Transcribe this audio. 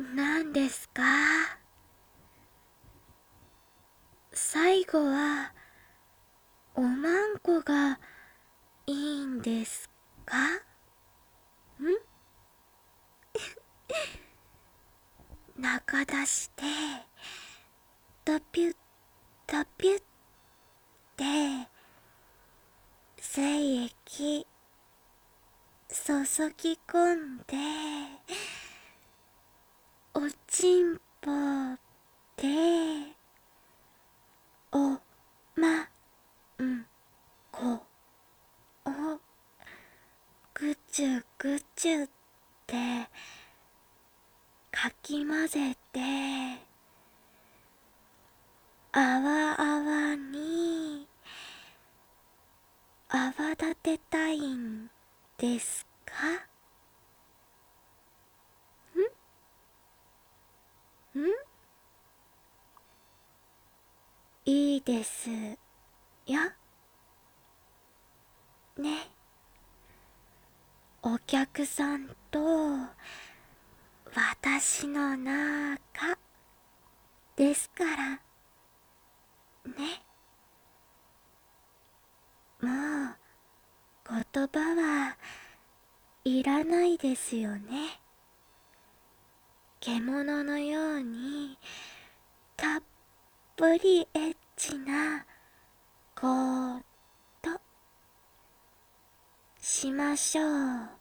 何ですか？最後はおまんこがいいんですか？中出してドピュッドピュッって精液注ぎ込んでおちんぽでおまんこをぐちゅぐちゅってかき混ぜてあわあわに泡立てたいんですか？んいいですよね。お客さんと私の中ですからね。もう言葉はいらないですよね。獣のようにたっぷりエッチなことしましょう。